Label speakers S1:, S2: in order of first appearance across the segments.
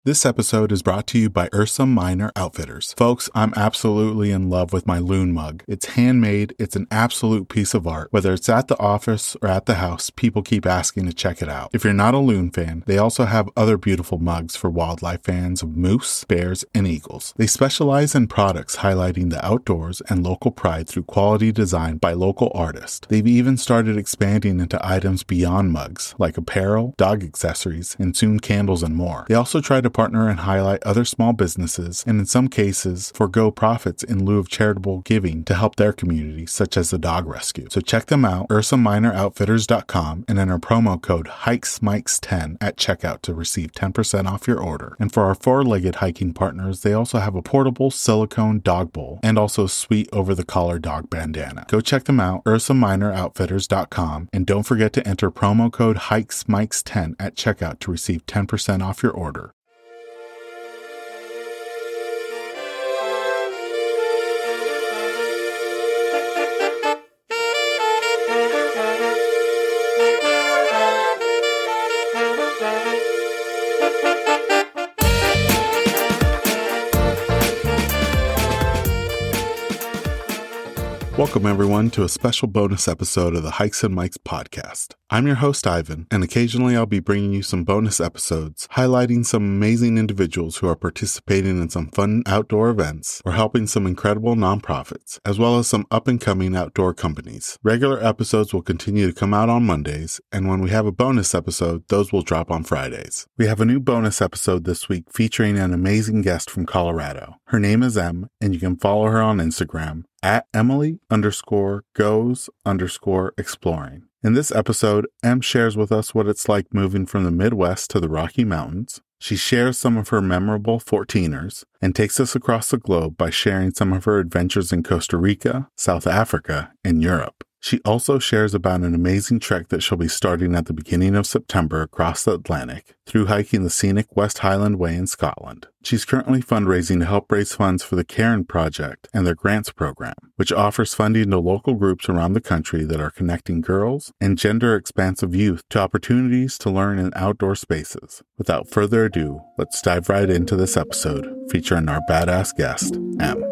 S1: This episode is brought to you by Ursa Minor Outfitters. Folks, I'm absolutely in love with my Loon mug. It's handmade, it's an absolute piece of art. Whether it's at the office or at the house, people keep asking to check it out. If you're not a Loon fan, they also have other beautiful mugs for wildlife fans of moose, bears, and eagles. They specialize in products highlighting the outdoors and local pride through quality design by local artists. They've even started expanding into items beyond mugs, like apparel, dog accessories, and soon candles and more. They also try to partner and highlight other small businesses, and in some cases, forego profits in lieu of charitable giving to help their community, such as the dog rescue. So check them out, ursaminooroutfitters.com, and enter promo code HikesMikes10 at checkout to receive 10% off your order. And for our four-legged hiking partners, they also have a portable silicone dog bowl and also a sweet over-the-collar dog bandana. Go check them out, ursaminooroutfitters.com, and don't forget to enter promo code HikesMikes10 at checkout to receive 10% off your order. Welcome, everyone, to a special bonus episode of the Hikes and Mikes podcast. I'm your host, Ivan, and occasionally I'll be bringing you some bonus episodes highlighting some amazing individuals who are participating in some fun outdoor events or helping some incredible nonprofits, as well as some up-and-coming outdoor companies. Regular episodes will continue to come out on Mondays, and when we have a bonus episode, those will drop on Fridays. We have a new bonus episode this week featuring an amazing guest from Colorado. Her name is Em, and you can follow her on Instagram at Emily_goes_exploring. In this episode, Em shares with us what it's like moving from the Midwest to the Rocky Mountains. She shares some of her memorable 14ers and takes us across the globe by sharing some of her adventures in Costa Rica, South Africa, and Europe. She also shares about an amazing trek that she'll be starting at the beginning of September across the Atlantic through hiking the scenic West Highland Way in Scotland. She's currently fundraising to help raise funds for the Cairn Project and their grants program, which offers funding to local groups around the country that are connecting girls and gender-expansive youth to opportunities to learn in outdoor spaces. Without further ado, let's dive right into this episode featuring our badass guest, Em.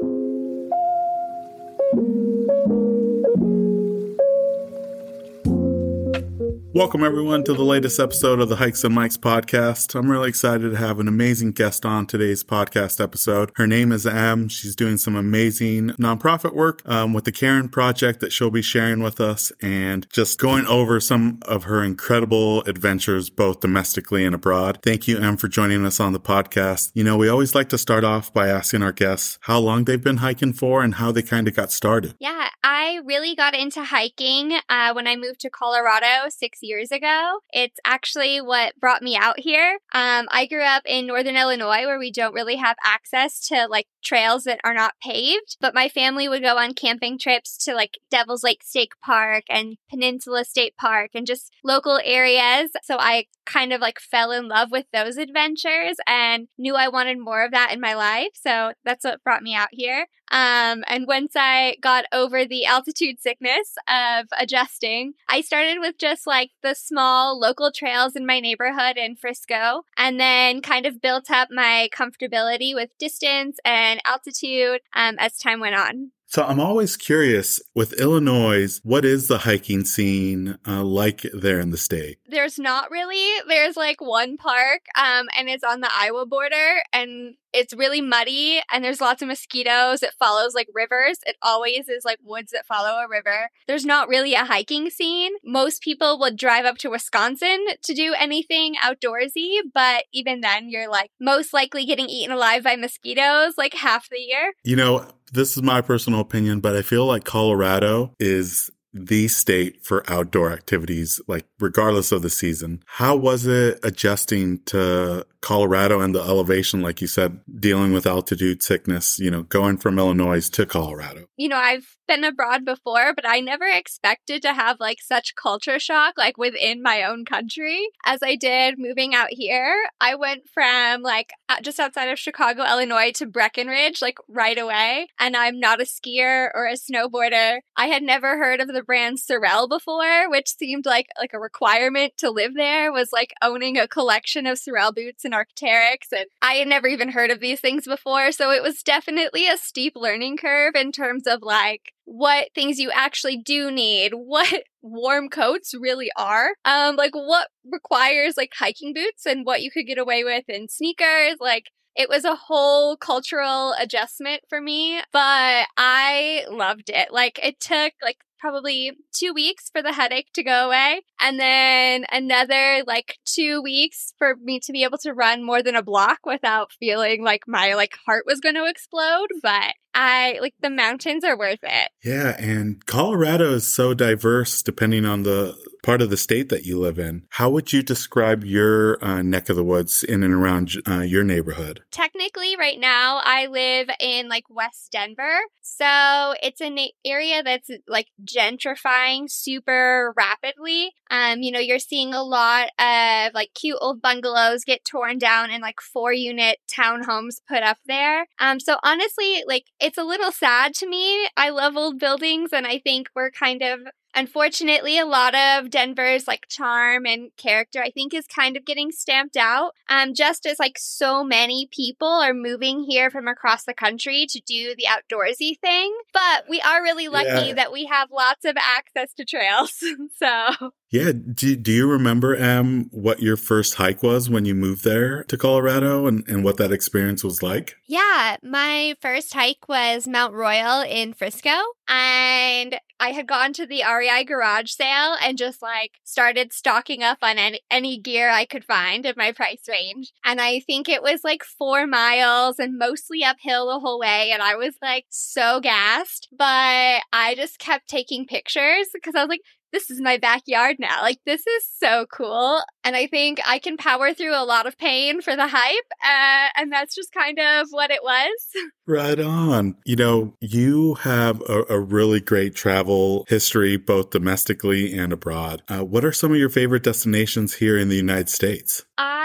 S1: Welcome, everyone, to the latest episode of the Hikes and Mikes podcast. I'm really excited to have an amazing guest on today's podcast episode. Her name is Em. She's doing some amazing nonprofit work with the Cairn Project that she'll be sharing with us and just going over some of her incredible adventures, both domestically and abroad. Thank you, Em, for joining us on the podcast. You know, we always like to start off by asking our guests how long they've been hiking for and how they kind of got started.
S2: Yeah, I really got into hiking when I moved to Colorado 6 years ago. It's actually what brought me out here. I grew up in northern Illinois where we don't really have access to like trails that are not paved, but my family would go on camping trips to like Devil's Lake State Park and Peninsula State Park and just local areas. So I kind of like fell in love with those adventures and knew I wanted more of that in my life. So that's what brought me out here. And once I got over the altitude sickness of adjusting, I started with just like the small local trails in my neighborhood in Frisco, and then kind of built up my comfortability with distance and altitude as time went on.
S1: So I'm always curious, with Illinois, what is the hiking scene like there in the state?
S2: There's not really. There's like one park and it's on the Iowa border and it's really muddy and there's lots of mosquitoes. It follows like rivers. It always is like woods that follow a river. There's not really a hiking scene. Most people would drive up to Wisconsin to do anything outdoorsy, but even then you're like most likely getting eaten alive by mosquitoes like half the year.
S1: You know, this is my personal opinion, but I feel like Colorado is the state for outdoor activities, like regardless of the season. How was it adjusting to Colorado and the elevation, like you said, dealing with altitude sickness, you know, going from Illinois to Colorado?
S2: You know, I've been abroad before, but I never expected to have like such culture shock, like within my own country as I did moving out here. I went from like just outside of Chicago, Illinois to Breckenridge, like right away. And I'm not a skier or a snowboarder. I had never heard of the brand Sorel before, which seemed like a requirement to live there, was like owning a collection of Sorel boots and Arc'teryx, and I had never even heard of these things before. So it was definitely a steep learning curve in terms of like what things you actually do need, what warm coats really are, like what requires like hiking boots and what you could get away with in sneakers. Like it was a whole cultural adjustment for me, but I loved it. Like it took like probably 2 weeks for the headache to go away. And then another like 2 weeks for me to be able to run more than a block without feeling like my like heart was going to explode. But I like the mountains are worth it.
S1: Yeah. And Colorado is so diverse depending on the part of the state that you live in. How would you describe your neck of the woods in and around your neighborhood?
S2: Technically, right now, I live in like West Denver. So it's an area that's like gentrifying super rapidly. You're seeing a lot of like cute old bungalows get torn down and like 4-unit townhomes put up there. So honestly, like it's a little sad to me. I love old buildings, and I think we're kind of, unfortunately, a lot of Denver's like charm and character, I think, is kind of getting stamped out. Just as like so many people are moving here from across the country to do the outdoorsy thing. But we are really lucky that we have lots of access to trails. So
S1: yeah. Do you remember, what your first hike was when you moved there to Colorado and what that experience was like?
S2: Yeah, my first hike was Mount Royal in Frisco, and I had gone to the REI garage sale and just like started stocking up on any gear I could find in my price range. And I think it was like 4 miles and mostly uphill the whole way. And I was like so gassed, but I just kept taking pictures because I was like, this is my backyard now. Like, this is so cool. And I think I can power through a lot of pain for the hype. And that's just kind of what it was.
S1: Right on. You have a really great travel history, both domestically and abroad. What are some of your favorite destinations here in the United States?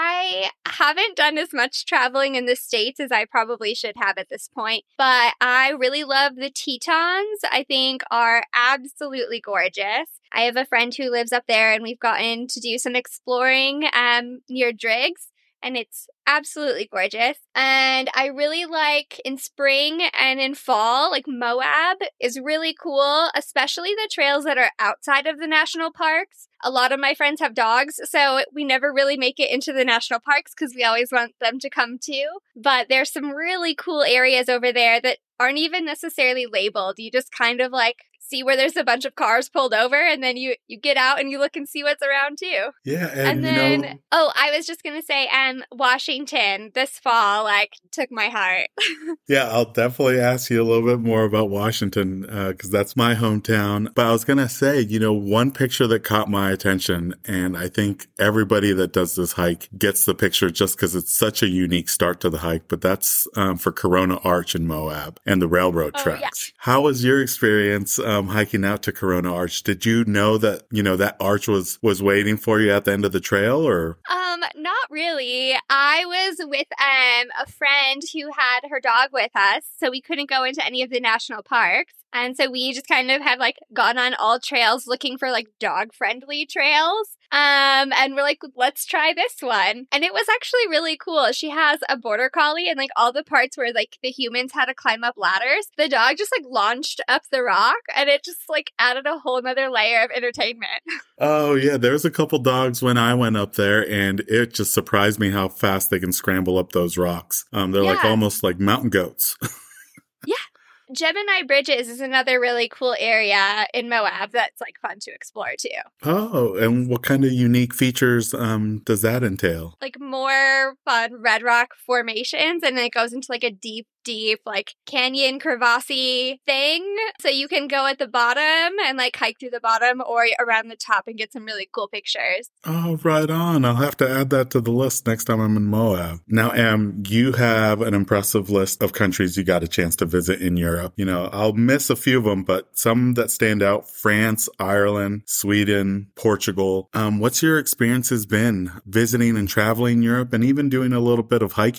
S2: I haven't done as much traveling in the States as I probably should have at this point, but I really love the Tetons. I think are absolutely gorgeous. I have a friend who lives up there, and we've gotten to do some exploring near Driggs, and it's absolutely gorgeous. And I really like in spring and in fall, like Moab is really cool, especially the trails that are outside of the national parks. A lot of my friends have dogs, so we never really make it into the national parks because we always want them to come too. But there's some really cool areas over there that aren't even necessarily labeled. You just kind of like see where there's a bunch of cars pulled over, and then you get out and you look and see what's around too.
S1: Yeah.
S2: And then, I was just going to say, Washington this fall, like, took my heart.
S1: Yeah, I'll definitely ask you a little bit more about Washington, because that's my hometown. But I was going to say, one picture that caught my attention, and I think everybody that does this hike gets the picture just because it's such a unique start to the hike, but that's for Corona Arch in Moab and the railroad tracks. Yeah. How was your experience hiking out to Corona Arch? Did you know that, that arch was waiting for you at the end of the trail, or?
S2: Not really. I was with a friend who had her dog with us, so we couldn't go into any of the national parks. And so we just kind of have like gone on all trails looking for like dog-friendly trails. And we're like, let's try this one. And it was actually really cool. She has a border collie, and like all the parts where like the humans had to climb up ladders, the dog just like launched up the rock, and it just like added a whole nother layer of entertainment.
S1: Oh yeah, there's a couple dogs when I went up there, and it just surprised me how fast they can scramble up those rocks. They're like almost like mountain goats. Yeah.
S2: Gemini Bridges is another really cool area in Moab that's like fun to explore too.
S1: Oh, and what kind of unique features does that entail?
S2: Like more fun red rock formations, and then it goes into like a deep like canyon crevassey thing. So you can go at the bottom and like hike through the bottom or around the top and get some really cool pictures.
S1: Oh, right on. I'll have to add that to the list next time I'm in Moab. Now, you have an impressive list of countries you got a chance to visit in Europe. I'll miss a few of them, but some that stand out: France, Ireland, Sweden, Portugal. What's your experiences been visiting and traveling Europe and even doing a little bit of hiking?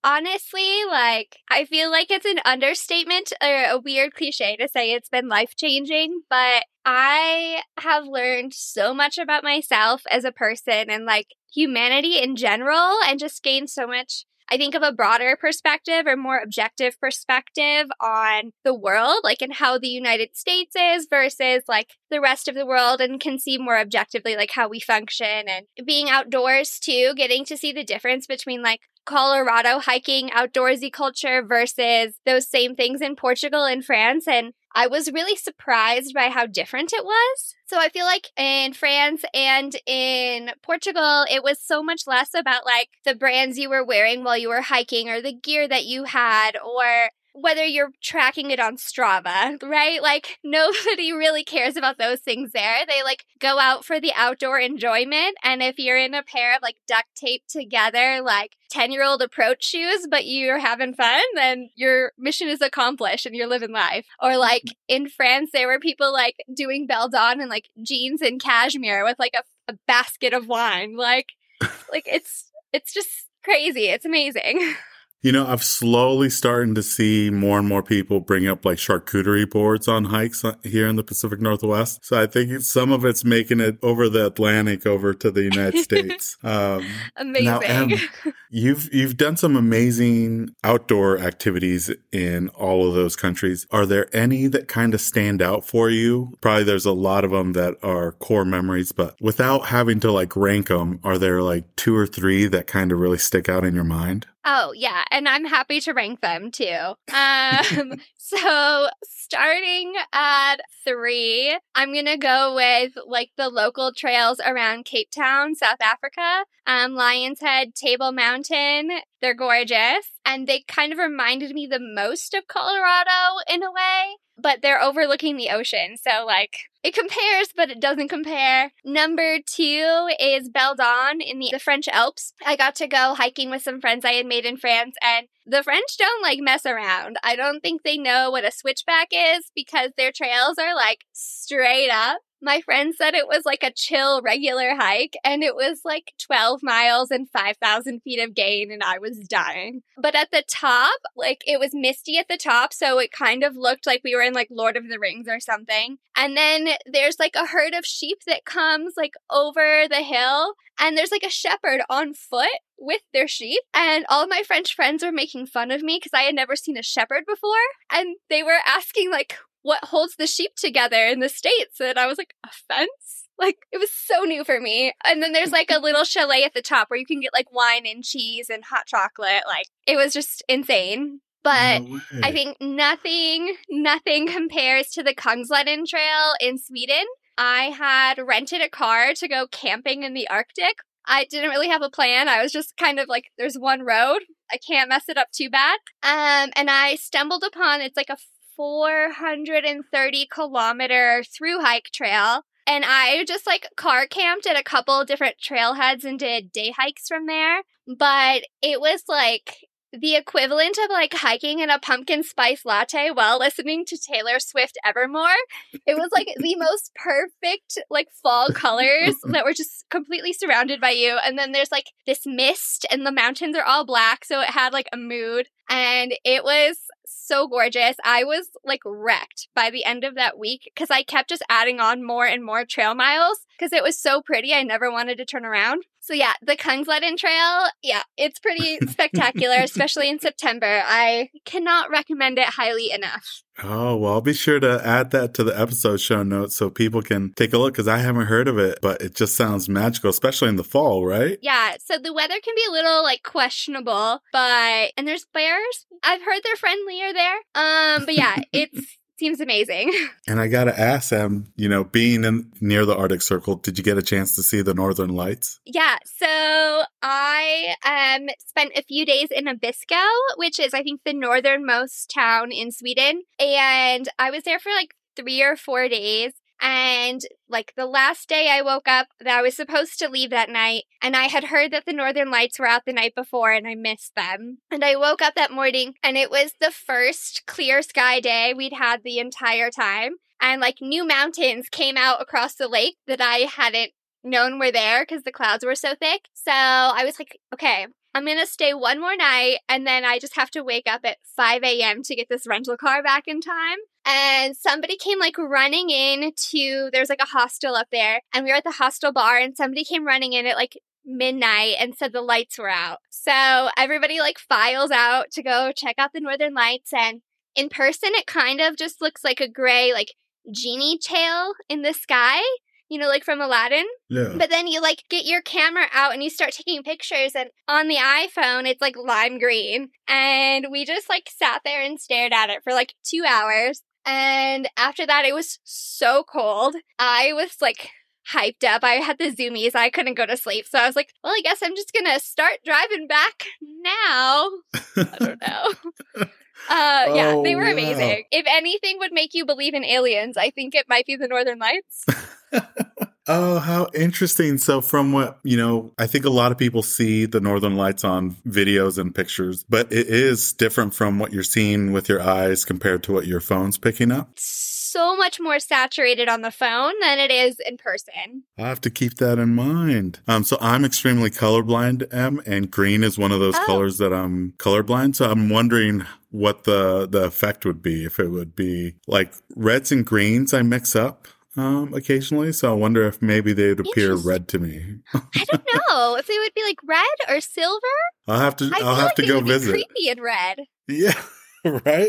S2: honestly, like, I feel like it's an understatement or a weird cliche to say it's been life-changing, but I have learned so much about myself as a person and, like, humanity in general, and just gained so much, I think, of a broader perspective or more objective perspective on the world, like, and how the United States is versus, like, the rest of the world, and can see more objectively, like, how we function. And being outdoors, too, getting to see the difference between, like, Colorado hiking outdoorsy culture versus those same things in Portugal and France. And I was really surprised by how different it was. So I feel like in France and in Portugal, it was so much less about like the brands you were wearing while you were hiking or the gear that you had or whether you're tracking it on Strava, right? Like nobody really cares about those things there. They like go out for the outdoor enjoyment. And if you're in a pair of like duct taped together, like 10-year-old approach shoes, but you're having fun, then your mission is accomplished and you're living life. Or like in France, there were people like doing Belle Dawn and like jeans and cashmere with like a basket of wine. Like it's just crazy. It's amazing.
S1: You know, I've slowly starting to see more and more people bring up like charcuterie boards on hikes here in the Pacific Northwest. So I think some of it's making it over the Atlantic over to the United States.
S2: Amazing.
S1: Now, Em, you've done some amazing outdoor activities in all of those countries. Are there any that kind of stand out for you? Probably there's a lot of them that are core memories, but without having to like rank them, are there like 2 or 3 that kind of really stick out in your mind?
S2: Oh, yeah. And I'm happy to rank them too. So starting at 3, I'm going to go with like the local trails around Cape Town, South Africa. Lion's Head, Table Mountain. They're gorgeous. And they kind of reminded me the most of Colorado in a way, but they're overlooking the ocean. So like it compares, but it doesn't compare. Number 2 is Belle Dawn in the French Alps. I got to go hiking with some friends I had made in France, and the French don't like mess around. I don't think they know what a switchback is because their trails are like straight up. My friend said it was like a chill regular hike, and it was like 12 miles and 5,000 feet of gain, and I was dying. But at the top, like it was misty at the top, so it kind of looked like we were in like Lord of the Rings or something. And then there's like a herd of sheep that comes like over the hill, and there's like a shepherd on foot with their sheep. And all of my French friends were making fun of me because I had never seen a shepherd before, and they were asking like, what holds the sheep together in the States? And I was like, a fence? Like, it was so new for me. And then there's like a little chalet at the top where you can get like wine and cheese and hot chocolate. Like, it was just insane. But
S1: No way.
S2: I think nothing compares to the Kungsleden Trail in Sweden. I had rented a car to go camping in the Arctic. I didn't really have a plan. I was just kind of like, there's one road. I can't mess it up too bad. And I stumbled upon, it's like a 430 kilometer through hike trail. And I just like car camped at a couple different trailheads and did day hikes from there. But it was like the equivalent of like hiking in a pumpkin spice latte while listening to Taylor Swift Evermore. It was like the most perfect like fall colors that were just completely surrounded by you. And then there's like this mist and the mountains are all black. So it had like a mood, and it was so gorgeous. I was like wrecked by the end of that week because I kept just adding on more and more trail miles because it was so pretty. I never wanted to turn around. So yeah, the Kungsleden Trail, yeah, it's pretty spectacular, especially in September. I cannot recommend it highly enough.
S1: Oh, well, I'll be sure to add that to the episode show notes so people can take a look because I haven't heard of it, but it just sounds magical, especially in the fall, right?
S2: Yeah, so the weather can be a little like questionable, and there's bears. I've heard they're friendlier there. But yeah, it seems amazing.
S1: And I got to ask them, you know, being near the Arctic Circle, did you get a chance to see the Northern Lights?
S2: Yeah, so I spent a few days in Abisko, which is, I think, the northernmost town in Sweden. And I was there for like 3 or 4 days. And like the last day I woke up, that I was supposed to leave that night, and I had heard that the Northern Lights were out the night before and I missed them. And I woke up that morning and it was the first clear sky day we'd had the entire time. And like new mountains came out across the lake that I hadn't known were there because the clouds were so thick. So I was like, okay, I'm going to stay one more night, and then I just have to wake up at 5 a.m. to get this rental car back in time. And somebody came like running in to, there's like a hostel up there, and we were at the hostel bar, and somebody came running in at like midnight and said the lights were out. So everybody like files out to go check out the Northern Lights, and in person it kind of just looks like a gray like genie tail in the sky, you know, like from Aladdin.
S1: Yeah.
S2: But then you like get your camera out and you start taking pictures, and on the iPhone it's like lime green. And we just like sat there and stared at it for like 2 hours. And after that it was so cold. I was like hyped up. I had the zoomies. I couldn't go to sleep. So I was like, well, I guess I'm just going to start driving back now. I don't know. Yeah, they were amazing. Wow. If anything would make you believe in aliens, I think it might be the Northern Lights.
S1: Oh, how interesting. So from what, I think a lot of people see the Northern Lights on videos and pictures, but it is different from what you're seeing with your eyes compared to what your phone's picking up.
S2: So much more saturated on the phone than it is in person.
S1: I have to keep that in mind. So I'm extremely colorblind, Em, and green is one of those colors that I'm colorblind. So I'm wondering what the effect would be, if it would be like reds and greens I mix up occasionally. So I wonder if maybe they would appear red to me.
S2: I don't know if they would be like red or silver.
S1: I'll have to go visit.
S2: Creepy in red.
S1: Yeah. Right?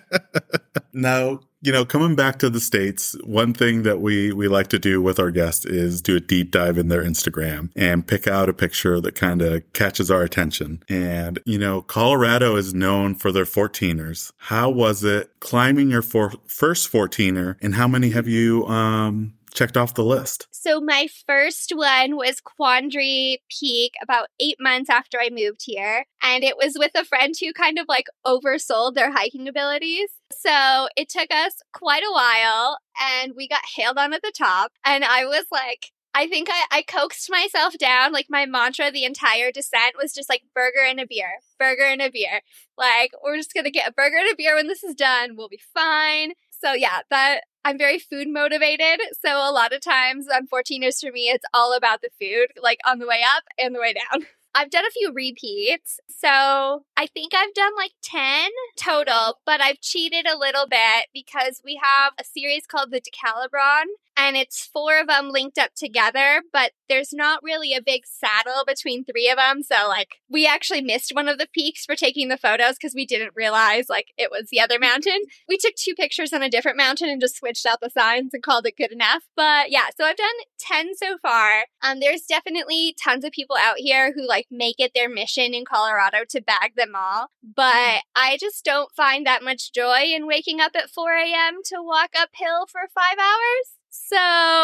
S1: Now, coming back to the States, one thing that we like to do with our guests is do a deep dive in their Instagram and pick out a picture that kind of catches our attention. And, Colorado is known for their 14ers. How was it climbing your first 14er, and how many have you checked off the list?
S2: So my first one was Quandary Peak about 8 months after I moved here. And it was with a friend who kind of like oversold their hiking abilities. So it took us quite a while, and we got hailed on at the top. And I was like, I think I coaxed myself down. Like my mantra the entire descent was just like burger and a beer, burger and a beer. Like, we're just going to get a burger and a beer when this is done. We'll be fine. So yeah, I'm very food motivated. So a lot of times on 14ers for me, it's all about the food, like on the way up and the way down. I've done a few repeats. So I think I've done like 10 total, but I've cheated a little bit because we have a series called the Decalibron, and it's 4 of them linked up together, but there's not really a big saddle between 3 of them. So like we actually missed one of the peaks for taking the photos because we didn't realize like it was the other mountain. We took 2 pictures on a different mountain and just switched out the signs and called it good enough. But yeah, so I've done 10 so far. There's definitely tons of people out here who like make it their mission in Colorado to bag them all. But I just don't find that much joy in waking up at 4 a.m. to walk uphill for 5 hours. So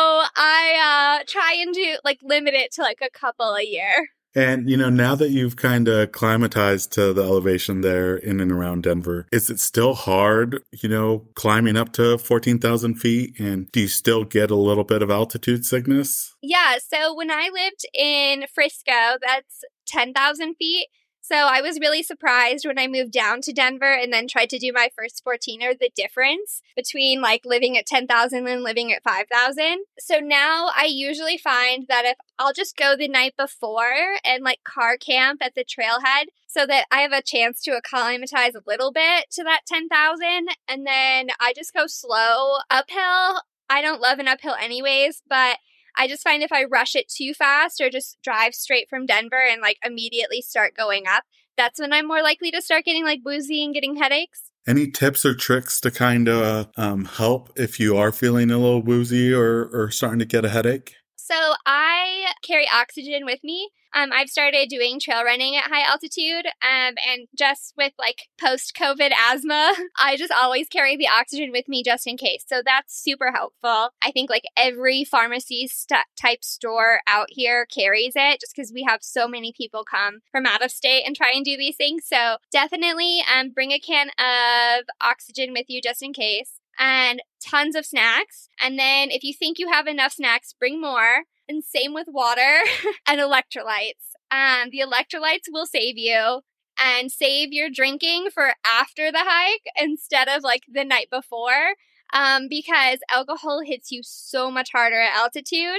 S2: I try and limit it to like a couple a year.
S1: And, now that you've kind of climatized to the elevation there in and around Denver, is it still hard, climbing up to 14,000 feet? And do you still get a little bit of altitude sickness?
S2: Yeah. So when I lived in Frisco, that's 10,000 feet. So I was really surprised when I moved down to Denver and then tried to do my first 14er, the difference between like living at 10,000 and living at 5,000. So now I usually find that if I'll just go the night before and like car camp at the trailhead so that I have a chance to acclimatize a little bit to that 10,000, and then I just go slow uphill. I don't love an uphill anyways, but I just find if I rush it too fast or just drive straight from Denver and like immediately start going up, that's when I'm more likely to start getting like woozy and getting headaches.
S1: Any tips or tricks to kind of help if you are feeling a little woozy or starting to get a headache?
S2: So I carry oxygen with me. I've started doing trail running at high altitude, and just with like post-COVID asthma, I just always carry the oxygen with me just in case. So that's super helpful. I think like every pharmacy type store out here carries it just because we have so many people come from out of state and try and do these things. So definitely bring a can of oxygen with you just in case, and tons of snacks. And then if you think you have enough snacks, bring more. And same with water and electrolytes. The electrolytes will save you, and save your drinking for after the hike instead of like the night before, because alcohol hits you so much harder at altitude.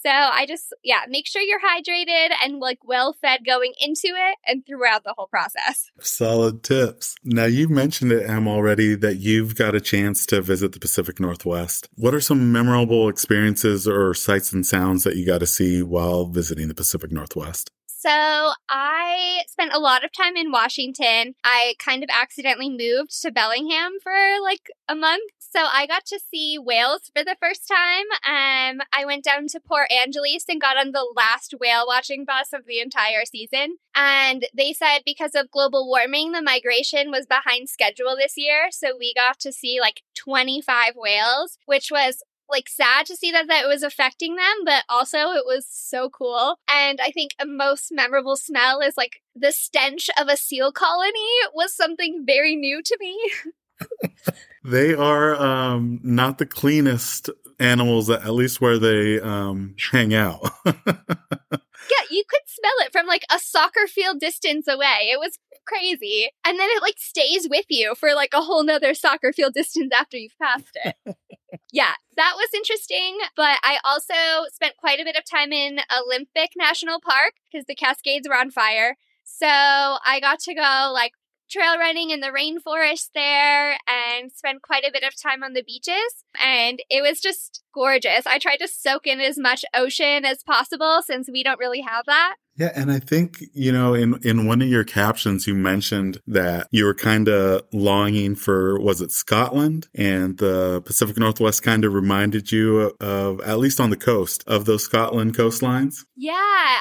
S2: So I just, make sure you're hydrated and like well fed going into it and throughout the whole process.
S1: Solid tips. Now, you've mentioned it, Em, already that you've got a chance to visit the Pacific Northwest. What are some memorable experiences or sights and sounds that you got to see while visiting the Pacific Northwest?
S2: So I spent a lot of time in Washington. I kind of accidentally moved to Bellingham for like a month. So I got to see whales for the first time. I went down to Port Angeles and got on the last whale watching bus of the entire season. And they said because of global warming, the migration was behind schedule this year. So we got to see like 25 whales, which was like sad to see that it was affecting them, but also it was so cool. And I think a most memorable smell is like the stench of a seal colony was something very new to me.
S1: They are not the cleanest animals, at least where they hang out.
S2: Yeah, you could smell it from like a soccer field distance away. It was crazy. And then it like stays with you for like a whole nother soccer field distance after you've passed it. Yeah, that was interesting. But I also spent quite a bit of time in Olympic National Park because the Cascades were on fire. So I got to go like trail running in the rainforest there and spend quite a bit of time on the beaches. And it was just gorgeous. I tried to soak in as much ocean as possible since we don't really have that.
S1: Yeah, and I think, in one of your captions, you mentioned that you were kind of longing for, was it Scotland? And the Pacific Northwest kind of reminded you of, at least on the coast, of those Scotland coastlines?
S2: Yeah,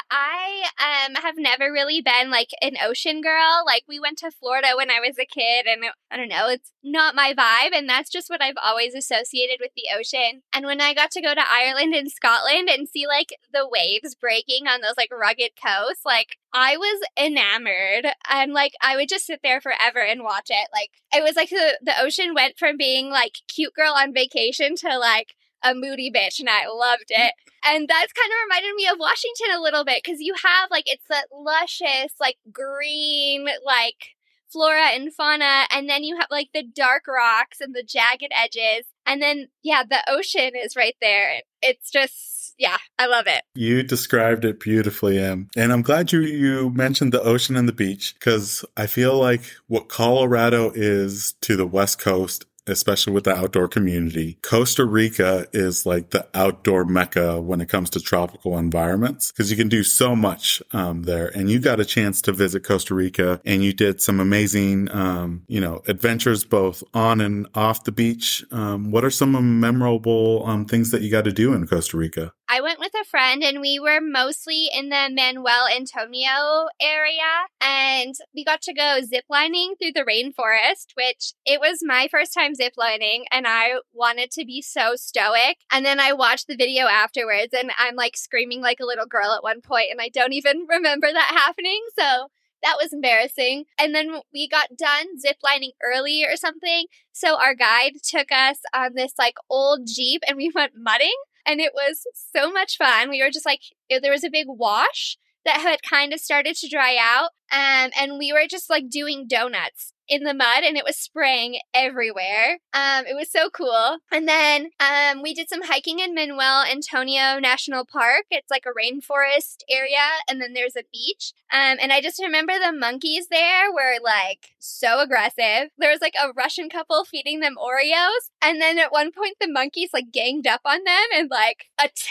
S2: I have never really been like an ocean girl. Like we went to Florida when I was a kid and I don't know, it's not my vibe. And that's just what I've always associated with the ocean. And when I got to go to Ireland and Scotland and see like the waves breaking on those like rugged coasts, like I was enamored and like I would just sit there forever and watch it. Like it was like the ocean went from being like cute girl on vacation to like a moody bitch, and I loved it. And that's kind of reminded me of Washington a little bit because you have like it's that luscious like green like flora and fauna, and then you have like the dark rocks and the jagged edges, and then the ocean is right there. It's just I love it.
S1: You described it beautifully, Em. And I'm glad you mentioned the ocean and the beach, because I feel like what Colorado is to the West Coast, especially with the outdoor community, Costa Rica is like the outdoor mecca when it comes to tropical environments, because you can do so much there. And you got a chance to visit Costa Rica, and you did some amazing, adventures both on and off the beach. What are some memorable things that you got to do in Costa Rica?
S2: I went with a friend and we were mostly in the Manuel Antonio area, and we got to go ziplining through the rainforest, which it was my first time ziplining and I wanted to be so stoic. And then I watched the video afterwards and I'm like screaming like a little girl at one point and I don't even remember that happening. So that was embarrassing. And then we got done ziplining early or something. So our guide took us on this like old Jeep and we went mudding. And it was so much fun. We were just like, there was a big wash that had kind of started to dry out. And we were just like doing donuts in the mud and it was spraying everywhere. It was so cool. And then we did some hiking in Manuel Antonio National Park. It's like a rainforest area and then there's a beach. And I just remember the monkeys there were like so aggressive. There was like a Russian couple feeding them Oreos. And then at one point the monkeys like ganged up on them and like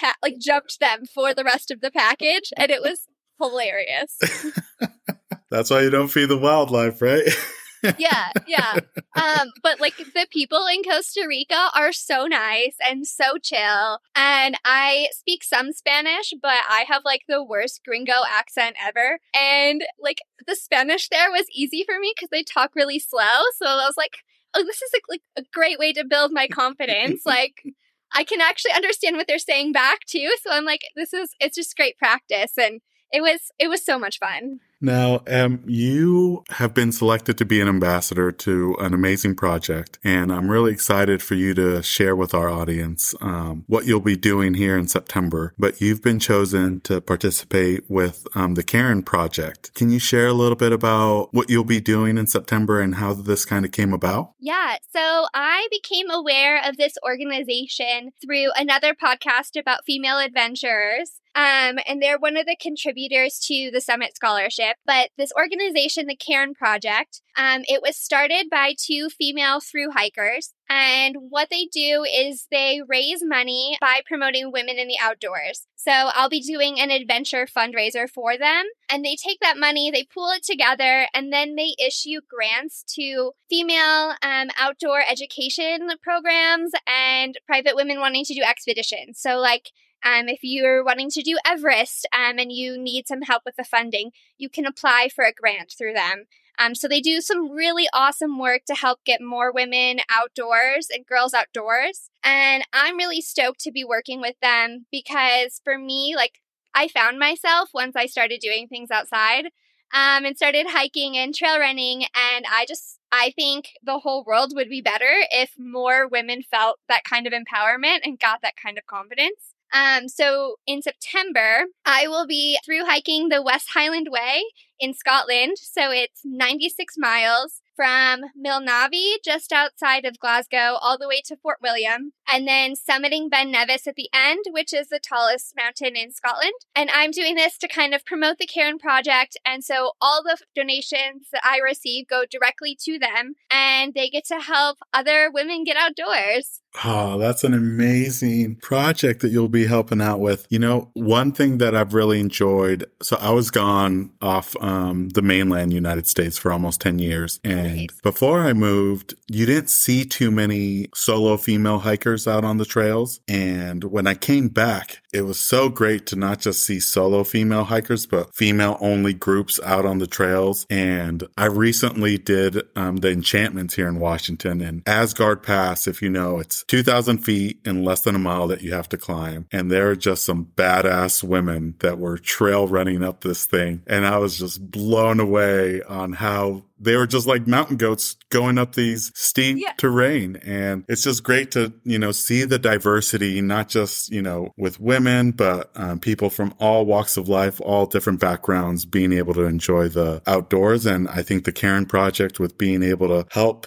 S2: jumped them for the rest of the package. And it was hilarious.
S1: That's why you don't feed the wildlife, right?
S2: Yeah. But like the people in Costa Rica are so nice and so chill. And I speak some Spanish, but I have like the worst gringo accent ever. And like the Spanish there was easy for me because they talk really slow. So I was like, oh, this is like a great way to build my confidence. Like I can actually understand what they're saying back too. So I'm like, it's just great practice. And it was so much fun.
S1: Now, you have been selected to be an ambassador to an amazing project, and I'm really excited for you to share with our audience what you'll be doing here in September. But you've been chosen to participate with the Caring Project. Can you share a little bit about what you'll be doing in September and how this kind of came about?
S2: Yeah, so I became aware of this organization through another podcast about female adventurers. And they're one of the contributors to the Summit Scholarship. But this organization, the Caring Project, it was started by two female thru hikers. And what they do is they raise money by promoting women in the outdoors. So I'll be doing an adventure fundraiser for them. And they take that money, they pool it together, and then they issue grants to female outdoor education programs and private women wanting to do expeditions. So if you're wanting to do Everest and you need some help with the funding, you can apply for a grant through them. So they do some really awesome work to help get more women outdoors and girls outdoors. And I'm really stoked to be working with them because for me, I found myself once I started doing things outside and started hiking and trail running. And I think the whole world would be better if more women felt that kind of empowerment and got that kind of confidence. So in September, I will be through hiking the West Highland Way in Scotland. So it's 96 miles from Milnavi, just outside of Glasgow, all the way to Fort William, and then summiting Ben Nevis at the end, which is the tallest mountain in Scotland. And I'm doing this to kind of promote the Caring Project. And so all the donations that I receive go directly to them, and they get to help other women get outdoors.
S1: Oh, that's an amazing project that you'll be helping out with. You know, one thing that I've really enjoyed, so I was gone off the mainland United States for almost 10 years. And before I moved, you didn't see too many solo female hikers out on the trails. And when I came back, it was so great to not just see solo female hikers, but female only groups out on the trails. And I recently did the Enchantments here in Washington, and Asgard Pass, if you know, it's 2,000 feet in less than a mile that you have to climb. And there are just some badass women that were trail running up this thing. And I was just blown away on how they were just like mountain goats going up these steep terrain. And it's just great to, see the diversity, not just, with women, but people from all walks of life, all different backgrounds, being able to enjoy the outdoors. And I think the Caring Project, with being able to help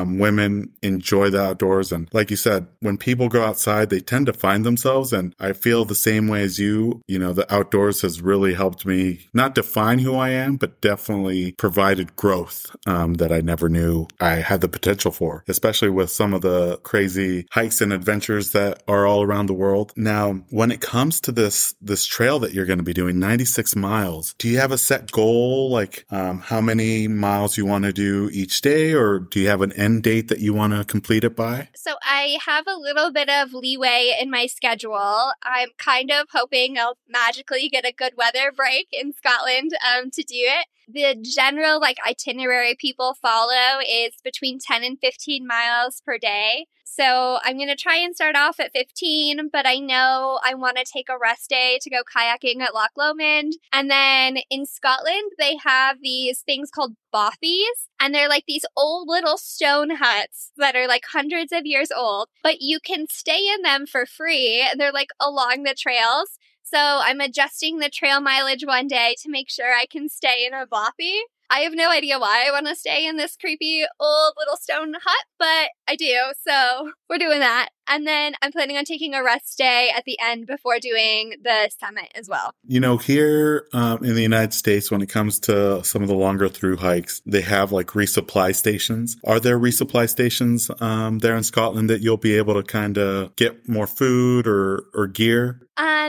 S1: women enjoy the outdoors. And like you said, when people go outside, they tend to find themselves. And I feel the same way as you. The outdoors has really helped me not define who I am, but definitely provided growth that I never knew I had the potential for, especially with some of the crazy hikes and adventures that are all around the world. Now, when it comes to this trail that you're going to be doing, 96 miles, do you have a set goal, like how many miles you want to do each day, or do you have an end date that you want to complete it by?
S2: So I have a little bit of leeway in my schedule. I'm kind of hoping I'll magically get a good weather break in Scotland to do it. The general itinerary people follow is between 10 and 15 miles per day. So I'm going to try and start off at 15, but I know I want to take a rest day to go kayaking at Loch Lomond. And then in Scotland, they have these things called bothies, and they're like these old little stone huts that are like hundreds of years old, but you can stay in them for free. They're like along the trails. So I'm adjusting the trail mileage one day to make sure I can stay in a bothy. I have no idea why I want to stay in this creepy old little stone hut, but I do. So we're doing that. And then I'm planning on taking a rest day at the end before doing the summit as well.
S1: Here in the United States, when it comes to some of the longer through hikes, they have resupply stations. Are there resupply stations there in Scotland that you'll be able to kind of get more food or gear?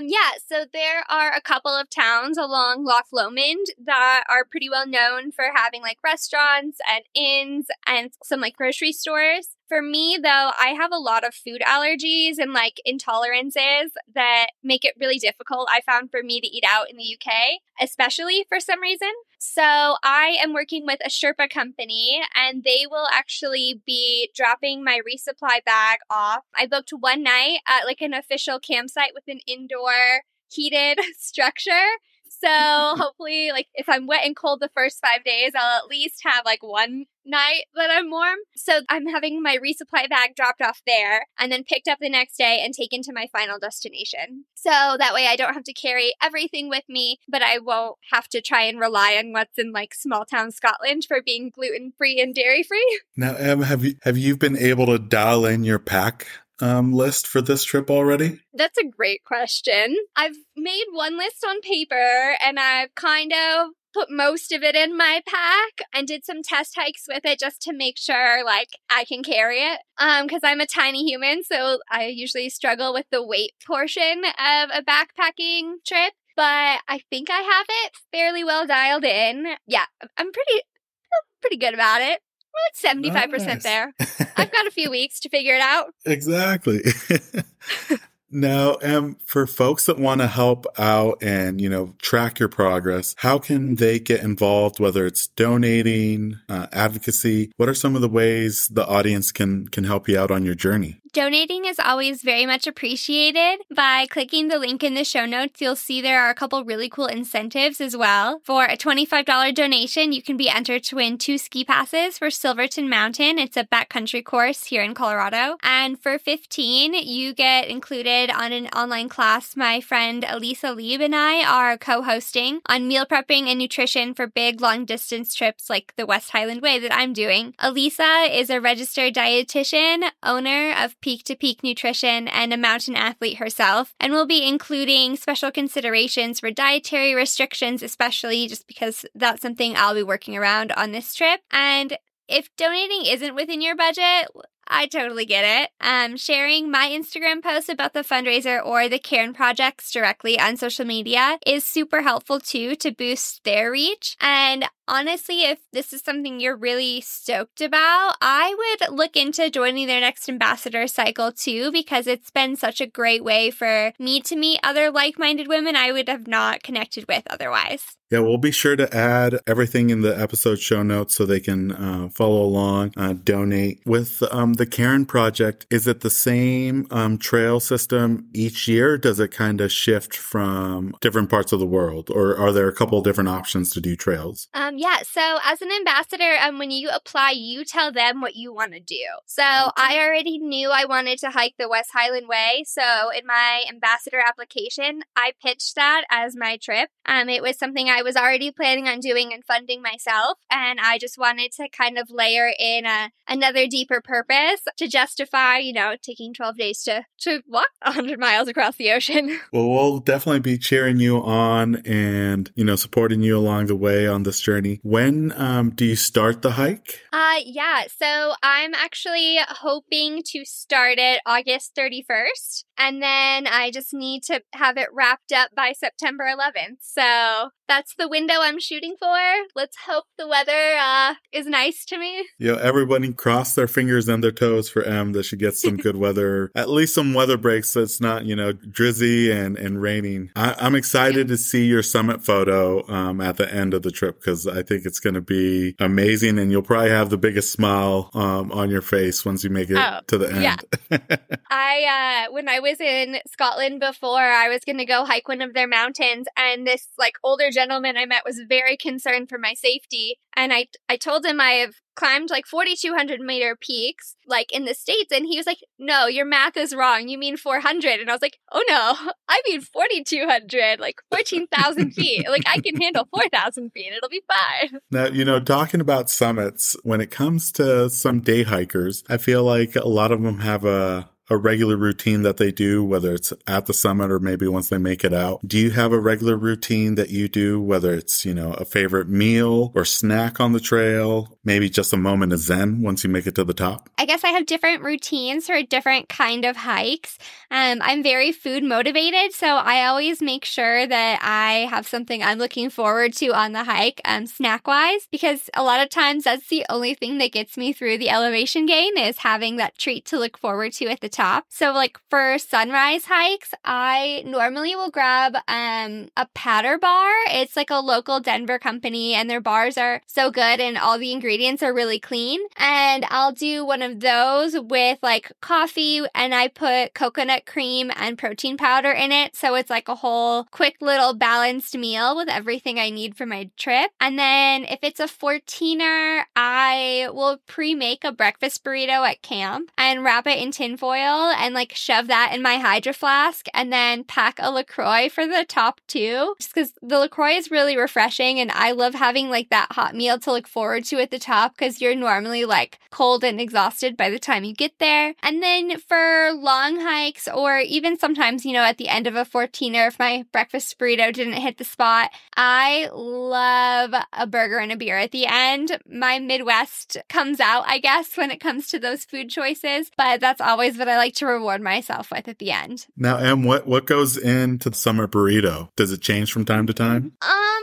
S2: So there are a couple of towns along Loch Lomond that are pretty well known for having restaurants and inns and some grocery stores. For me, though, I have a lot of food allergies and intolerances that make it really difficult, I found, for me to eat out in the UK, especially for some reason. So I am working with a Sherpa company, and they will actually be dropping my resupply bag off. I booked one night at an official campsite with an indoor heated structure. So hopefully, like, if I'm wet and cold the first 5 days, I'll at least have like one night that I'm warm. So I'm having my resupply bag dropped off there and then picked up the next day and taken to my final destination. So that way I don't have to carry everything with me, but I won't have to try and rely on what's in like small town Scotland for being gluten-free and dairy-free.
S1: Now, Em, have you been able to dial in your pack list for this trip already?
S2: That's a great question. I've made one list on paper and I've kind of put most of it in my pack and did some test hikes with it just to make sure like I can carry it. Because I'm a tiny human, so I usually struggle with the weight portion of a backpacking trip. But I think I have it fairly well dialed in. Yeah, I'm pretty good about it. We're like 75%
S1: Nice.
S2: there. I've got a few weeks to figure it out.
S1: Exactly. Now, for folks that want to help out and, track your progress, how can they get involved, whether it's donating, advocacy? What are some of the ways the audience can help you out on your journey?
S2: Donating is always very much appreciated. By clicking the link in the show notes, you'll see there are a couple really cool incentives as well. For a $25 donation, you can be entered to win 2 ski passes for Silverton Mountain. It's a backcountry course here in Colorado. And for $15, you get included on an online class my friend Elisa Lieb and I are co-hosting on meal prepping and nutrition for big long-distance trips like the West Highland Way that I'm doing. Elisa is a registered dietitian, owner of Peak to Peak Nutrition, and a mountain athlete herself, and will be including special considerations for dietary restrictions, especially just because that's something I'll be working around on this trip. And if donating isn't within your budget, I totally get it. Sharing my Instagram posts about the fundraiser or the Cairn projects directly on social media is super helpful too to boost their reach. And honestly, if this is something you're really stoked about, I would look into joining their next ambassador cycle too, because it's been such a great way for me to meet other like-minded women I would have not connected with otherwise.
S1: Yeah, we'll be sure to add everything in the episode show notes so they can follow along, donate. With the Cairn project, is it the same trail system each year? Does it kind of shift from different parts of the world, or are there a couple of different options to do trails?
S2: Yeah, so as an ambassador, when you apply, you tell them what you want to do. So I already knew I wanted to hike the West Highland Way. So in my ambassador application, I pitched that as my trip. It was something I was already planning on doing and funding myself. And I just wanted to kind of layer in another deeper purpose to justify, taking 12 days to walk 100 miles across the ocean.
S1: Well, we'll definitely be cheering you on and, supporting you along the way on this journey. When do you start the hike?
S2: Yeah, so I'm actually hoping to start it August 31st. And then I just need to have it wrapped up by September 11th. So that's the window I'm shooting for. Let's hope the weather is nice to me.
S1: Everybody cross their fingers and their toes for Em that she gets some good weather, at least some weather breaks so it's not, drizzy and raining. I'm excited to see your summit photo at the end of the trip, because I think it's going to be amazing, and you'll probably have the biggest smile on your face once you make it to the end.
S2: Yeah. When I was in Scotland before, I was going to go hike one of their mountains, and this older gentleman I met was very concerned for my safety. And I told him I have climbed 4,200 meter peaks in the States, and he was like, "No, your math is wrong. You mean 400." And I was like, "Oh no, I mean 4,200, 14,000 feet. I can handle 4,000 feet. It'll be fine."
S1: Now, talking about summits, when it comes to some day hikers, I feel like a lot of them have a regular routine that they do, whether it's at the summit or maybe once they make it out. Do you have a regular routine that you do, whether it's, a favorite meal or snack on the trail, maybe just a moment of zen once you make it to the top?
S2: I guess I have different routines for different kind of hikes. I'm very food motivated, so I always make sure that I have something I'm looking forward to on the hike, snack-wise, because a lot of times that's the only thing that gets me through the elevation gain is having that treat to look forward to at the top. So for sunrise hikes, I normally will grab a Patter bar. It's a local Denver company, and their bars are so good, and all the ingredients ingredients are really clean. And I'll do one of those with like coffee, and I put coconut cream and protein powder in it. So it's like a whole quick little balanced meal with everything I need for my trip. And then if it's a 14er, I will pre-make a breakfast burrito at camp and wrap it in tinfoil and like shove that in my Hydro Flask, and then pack a LaCroix for the top two, just because the LaCroix is really refreshing, and I love having like that hot meal to look forward to at the top because you're normally like cold and exhausted by the time you get there. And then for long hikes, or even sometimes, you know, at the end of a 14er, if my breakfast burrito didn't hit the spot, I love a burger and a beer at the end. My Midwest comes out, I guess, when it comes to those food choices, but that's always what I like to reward myself with at the end.
S1: Now, Em, what goes into the summer burrito? Does it change from time to time?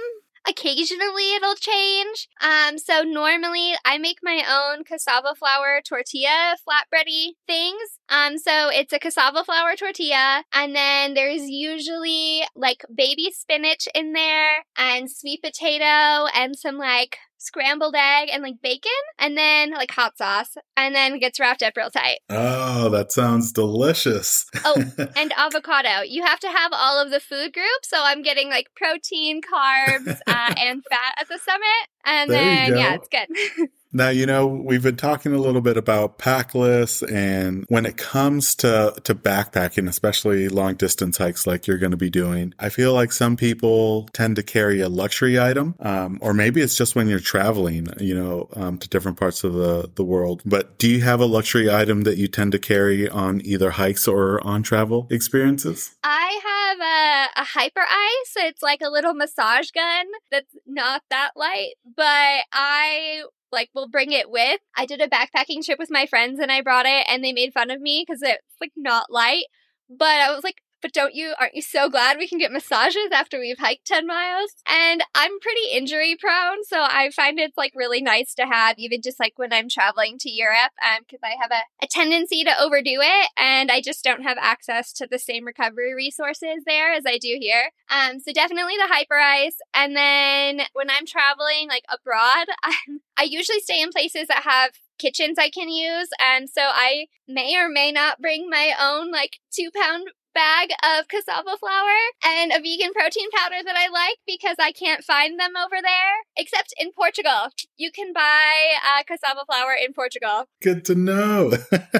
S2: Occasionally it'll change. So normally I make my own cassava flour tortilla flatbready things. So it's a cassava flour tortilla, and then there's usually like baby spinach in there and sweet potato and some like scrambled egg and like bacon, and then like hot sauce, and then it gets wrapped up real tight.
S1: Oh, that sounds delicious.
S2: Oh, and avocado. You have to have all of the food groups, so I'm getting like protein, carbs, and fat at the summit, and then yeah, it's good.
S1: Now, you know, we've been talking a little bit about pack lists, and when it comes to backpacking, especially long distance hikes like you're going to be doing, I feel like some people tend to carry a luxury item, or maybe it's just when you're traveling, you know, to different parts of the world. But do you have a luxury item that you tend to carry on either hikes or on travel experiences?
S2: I have a Hyper Ice. It's like a little massage gun that's not that light, but I like will bring it with. I did a backpacking trip with my friends and I brought it, and they made fun of me because it's like not light. But I was like, but aren't you so glad we can get massages after we've hiked 10 miles? And I'm pretty injury prone, so I find it's like really nice to have, even just like when I'm traveling to Europe, because I have a tendency to overdo it, and I just don't have access to the same recovery resources there as I do here. So definitely the Hyper Ice. And then when I'm traveling like abroad, I usually stay in places that have kitchens I can use, and so I may or may not bring my own like 2-pound bag of cassava flour and a vegan protein powder that I like, because I can't find them over there, except in Portugal. You can buy cassava flour in Portugal.
S1: Good to know.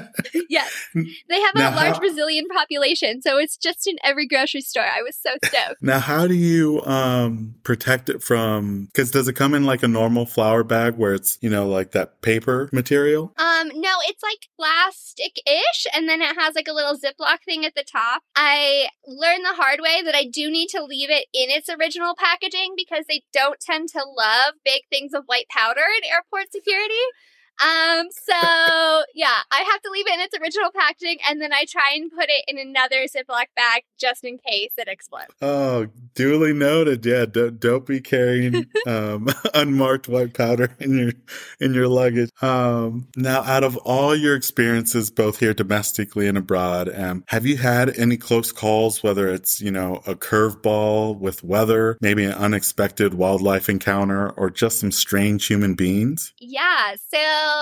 S2: Yes. They have a large Brazilian population, so it's just in every grocery store. I was so stoked.
S1: Now, how do you protect it from, because does it come in like a normal flour bag where it's, you know, like that paper material?
S2: No, it's like plastic-ish, and then it has like a little Ziploc thing at the top. I learned the hard way that I do need to leave it in its original packaging, because they don't tend to love big things of white powder in airport security. So yeah, I have to leave it in its original packaging, and then I try and put it in another Ziploc bag just in case it explodes.
S1: Oh, duly noted. Yeah, don't be carrying unmarked white powder in your luggage. Now, out of all your experiences, both here domestically and abroad, have you had any close calls, whether it's, you know, a curveball with weather, maybe an unexpected wildlife encounter, or just some strange human beings?
S2: Yeah, so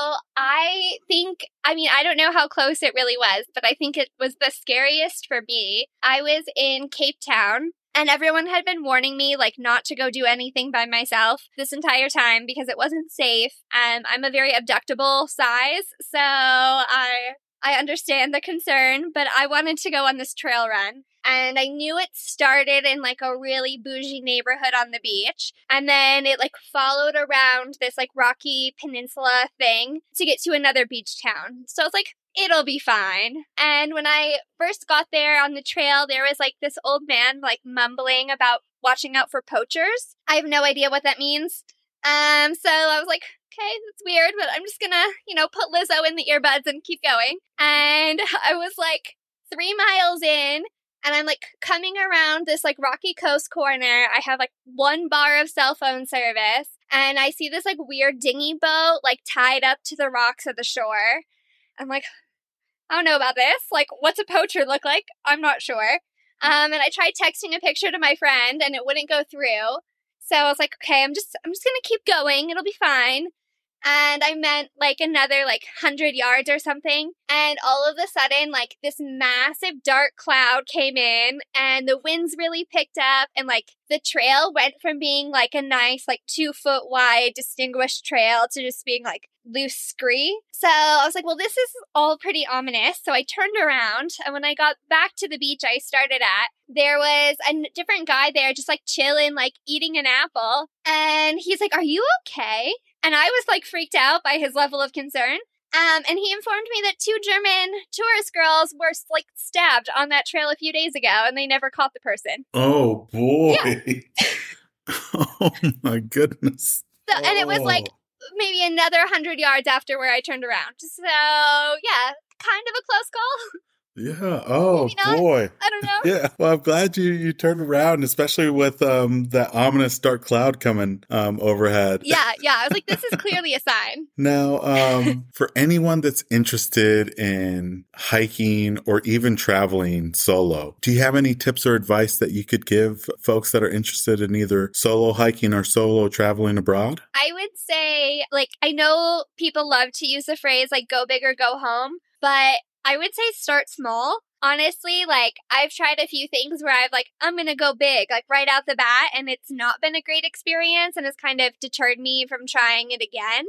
S2: I don't know how close it really was, but I think it was the scariest for me. I was in Cape Town, and everyone had been warning me, like, not to go do anything by myself this entire time because it wasn't safe. I'm a very abductable size, so I understand the concern, but I wanted to go on this trail run. And I knew it started in like a really bougie neighborhood on the beach. And then it like followed around this like rocky peninsula thing to get to another beach town. So I was like, it'll be fine. And when I first got there on the trail, there was like this old man like mumbling about watching out for poachers. I have no idea what that means. So I was like, okay, that's weird, but I'm just gonna, put Lizzo in the earbuds and keep going. And I was like 3 miles in, and I'm like coming around this like rocky coast corner. I have like 1 bar of cell phone service, and I see this like weird dinghy boat like tied up to the rocks of the shore. I'm like, I don't know about this. Like, what's a poacher look like? I'm not sure. And I tried texting a picture to my friend, and it wouldn't go through. So I was like, okay, I'm just gonna keep going. It'll be fine. And I meant like another like 100 yards or something. And all of a sudden, like this massive dark cloud came in and the winds really picked up. And like the trail went from being like a nice, like 2-foot wide distinguished trail to just being like loose scree. So I was like, well, this is all pretty ominous. So I turned around, and when I got back to the beach I started at, there was a different guy there just like chilling, like eating an apple. And he's like, are you okay? And I was like freaked out by his level of concern. And he informed me that 2 German tourist girls were like stabbed on that trail a few days ago, and they never caught the person.
S1: Oh boy.
S2: Yeah.
S1: Oh my goodness.
S2: So, and it was like maybe another 100 yards after where I turned around. So yeah, kind of a close call.
S1: Yeah. Oh boy.
S2: I don't know.
S1: Yeah. Well, I'm glad you turned around, especially with that ominous dark cloud coming overhead.
S2: Yeah. I was like, this is clearly a sign.
S1: Now, for anyone that's interested in hiking or even traveling solo, do you have any tips or advice that you could give folks that are interested in either solo hiking or solo traveling abroad?
S2: I would say, like, I know people love to use the phrase like go big or go home, but I would say start small. Honestly, like I've tried a few things where I've like, I'm going to go big, like right out the bat. And it's not been a great experience and has kind of deterred me from trying it again.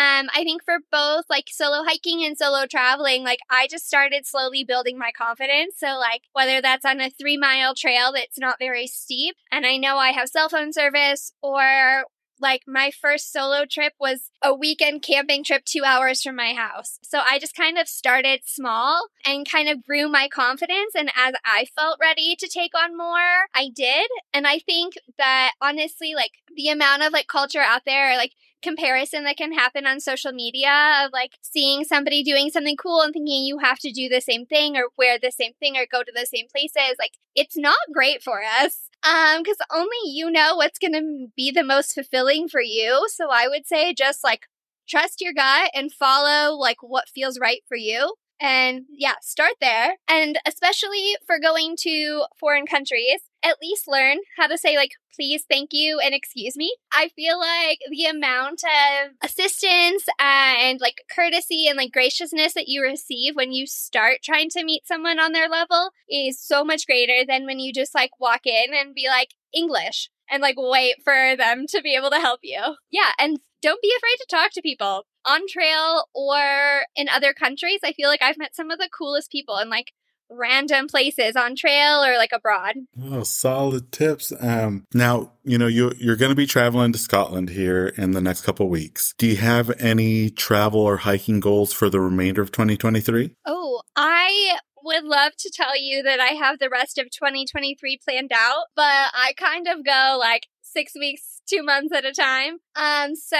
S2: I think for both like solo hiking and solo traveling, like I just started slowly building my confidence. So like whether that's on a 3-mile trail that's not very steep and I know I have cell phone service, or like my first solo trip was a weekend camping trip 2 hours from my house. So I just kind of started small and kind of grew my confidence. And as I felt ready to take on more, I did. And I think that honestly, like the amount of like culture out there, like comparison that can happen on social media of like seeing somebody doing something cool and thinking you have to do the same thing or wear the same thing or go to the same places, like it's not great for us. Because only you know what's going to be the most fulfilling for you. So I would say just like trust your gut and follow like what feels right for you. And yeah, start there. And especially for going to foreign countries, at least learn how to say like, please, thank you, and excuse me. I feel like the amount of assistance and like courtesy and like graciousness that you receive when you start trying to meet someone on their level is so much greater than when you just like walk in and be like English and like wait for them to be able to help you. Yeah, and don't be afraid to talk to people on trail or in other countries. I feel like I've met some of the coolest people in like random places on trail or like abroad.
S1: Oh, solid tips. Now, you know, you're going to be traveling to Scotland here in the next couple of weeks. Do you have any travel or hiking goals for the remainder of 2023?
S2: Oh, I would love to tell you that I have the rest of 2023 planned out, but I kind of go like 6 weeks, 2 months at a time. So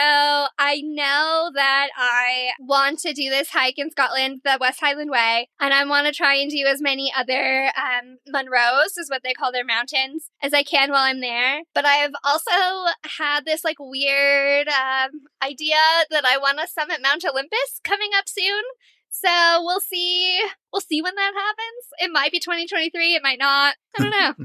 S2: I know that I want to do this hike in Scotland, the West Highland Way, and I want to try and do as many other Munros, is what they call their mountains, as I can while I'm there. But I've also had this like weird idea that I want to summit Mount Olympus coming up soon. So we'll see when that happens. It might be 2023. It might not. I don't know.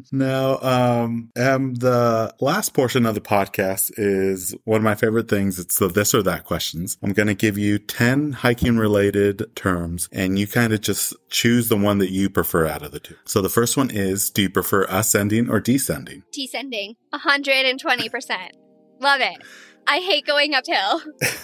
S1: Now, the last portion of the podcast is one of my favorite things. It's the this or that questions. I'm going to give you 10 hiking related terms and you kind of just choose the one that you prefer out of the two. So the first one is, do you prefer ascending or descending?
S2: Descending. 120%. Love it. I hate going uphill.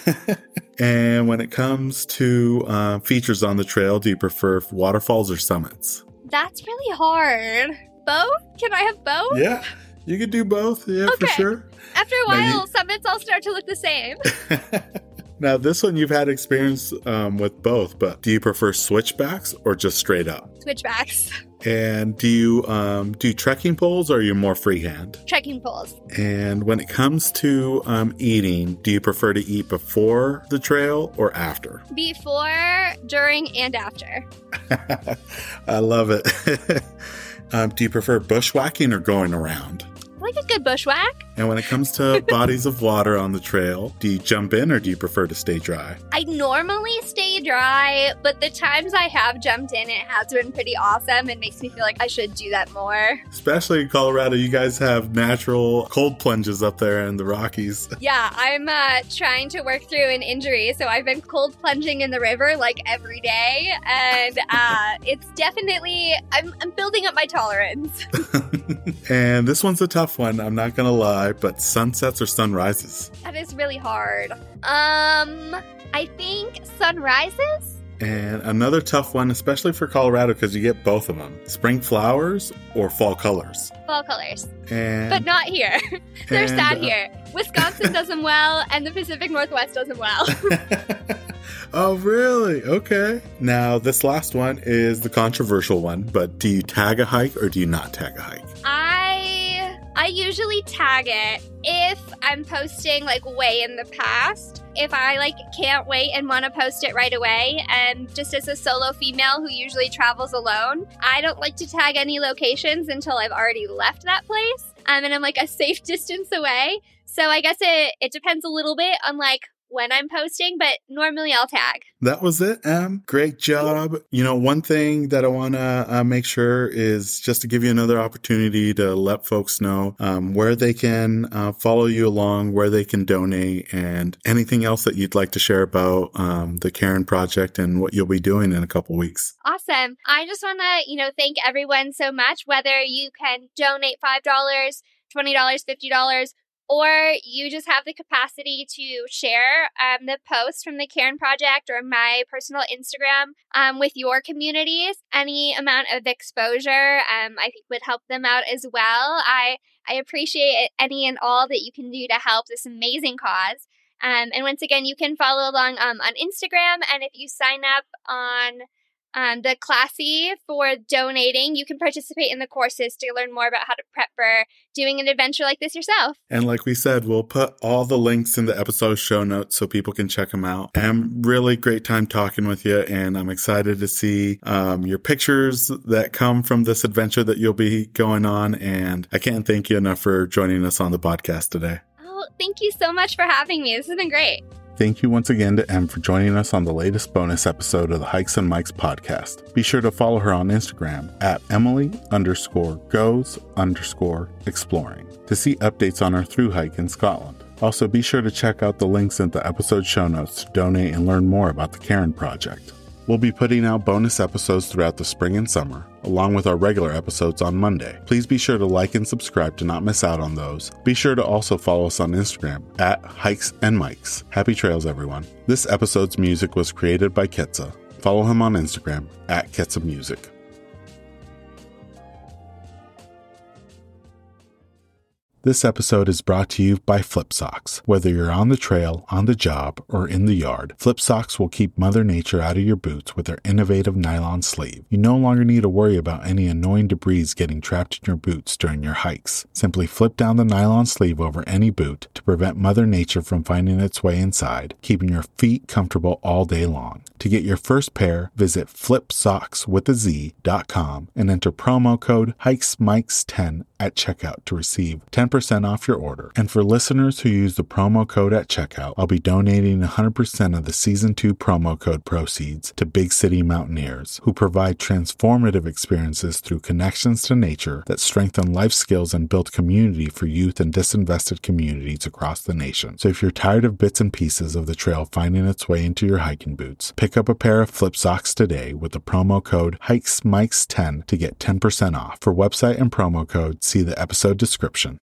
S1: And when it comes to features on the trail, do you prefer waterfalls or summits?
S2: That's really hard. Both? Can I have both?
S1: Yeah, you could do both. Yeah, okay. For sure.
S2: After a while, summits all start to look the same.
S1: Now, this one you've had experience with both, but do you prefer switchbacks or just straight up?
S2: Switchbacks.
S1: And do you do trekking poles or are you more freehand?
S2: Trekking poles. And
S1: when it comes to eating, do you prefer to eat before the trail or after?
S2: Before, during, and after.
S1: I love it. Do you prefer bushwhacking or going around?
S2: I like a good bushwhack.
S1: And when it comes to bodies of water on the trail, do you jump in or do you prefer to stay dry?
S2: I normally stay dry, but the times I have jumped in, it has been pretty awesome and makes me feel like I should do that more.
S1: Especially in Colorado, you guys have natural cold plunges up there in the Rockies.
S2: Yeah, I'm trying to work through an injury, so I've been cold plunging in the river like every day, and it's definitely, I'm building up my tolerance.
S1: And this one's a tough one, I'm not gonna lie, but sunsets or sunrises?
S2: That is really hard. I think sunrises?
S1: And another tough one, especially for Colorado, because you get both of them. Spring flowers or fall colors?
S2: Fall colors.
S1: But
S2: not here. They're sad here. Wisconsin does them well, and the Pacific Northwest does them well.
S1: Oh, really? Okay. Now, this last one is the controversial one, but do you tag a hike or do you not tag a hike?
S2: I usually tag it if I'm posting like way in the past. If I like can't wait and want to post it right away, and just as a solo female who usually travels alone, I don't like to tag any locations until I've already left that place and I'm like a safe distance away. So I guess it depends a little bit on like when I'm posting, but normally I'll tag.
S1: That was it, Em. Great job. You know, one thing that I want to make sure is just to give you another opportunity to let folks know where they can follow you along, where they can donate, and anything else that you'd like to share about the Cairn Project and what you'll be doing in a couple weeks.
S2: Awesome. I just want to, thank everyone so much, whether you can donate $5, $20, $50, or you just have the capacity to share the post from the Cairn Project or my personal Instagram with your communities. Any amount of exposure, I think would help them out as well. I appreciate any and all that you can do to help this amazing cause. And once again, you can follow along on Instagram. And if you sign up on the Classy for donating, you can participate in the courses to learn more about how to prep for doing an adventure like this yourself.
S1: And like we said, we'll put all the links in the episode show notes so people can check them out. And really great time talking with you. And I'm excited to see your pictures that come from this adventure that you'll be going on. And I can't thank you enough for joining us on the podcast today.
S2: Oh, thank you so much for having me. This has been great.
S1: Thank you once again to Em for joining us on the latest bonus episode of the Hikes and Mikes podcast. Be sure to follow her on Instagram at Emily_goes_exploring to see updates on her thru hike in Scotland. Also, be sure to check out the links in the episode show notes to donate and learn more about the Cairn Project. We'll be putting out bonus episodes throughout the spring and summer, along with our regular episodes on Monday. Please be sure to like and subscribe to not miss out on those. Be sure to also follow us on Instagram at Hikes and Mikes. Happy trails, everyone. This episode's music was created by Ketsa. Follow him on Instagram at Ketsa Music. This episode is brought to you by Flip Socks. Whether you're on the trail, on the job, or in the yard, Flip Socks will keep Mother Nature out of your boots with their innovative nylon sleeve. You no longer need to worry about any annoying debris getting trapped in your boots during your hikes. Simply flip down the nylon sleeve over any boot to prevent Mother Nature from finding its way inside, keeping your feet comfortable all day long. To get your first pair, visit flipsocks.com and enter promo code HikesMikes10 at checkout to receive 10% off your order. And for listeners who use the promo code at checkout, I'll be donating 100% of the Season 2 promo code proceeds to Big City Mountaineers, who provide transformative experiences through connections to nature that strengthen life skills and build community for youth in disinvested communities across the nation. So if you're tired of bits and pieces of the trail finding its way into your hiking boots, pick up a pair of Flip Socks today with the promo code HikesMikes10 to get 10% off. For website and promo code, see the episode description.